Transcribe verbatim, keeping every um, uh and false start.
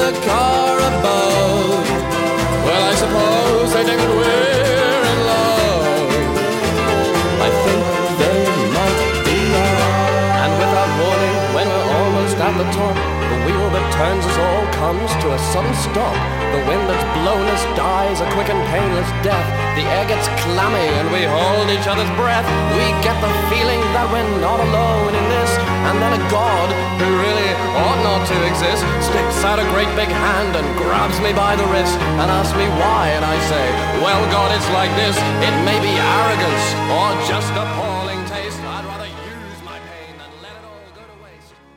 the car above. Well, I suppose they think that we're in love. I think they might be right. And without warning, when we're almost at the top, the wheel that turns us all comes to a sudden stop. The wind that's blown us dies a quick and painless death. The air gets clammy and we hold each other's breath. We get the feeling that we're not alone in this. And then a God, who really ought not to exist, sticks out a great big hand and grabs me by the wrist and asks me why. And I say, well, God, it's like this. It may be arrogance or just a pause.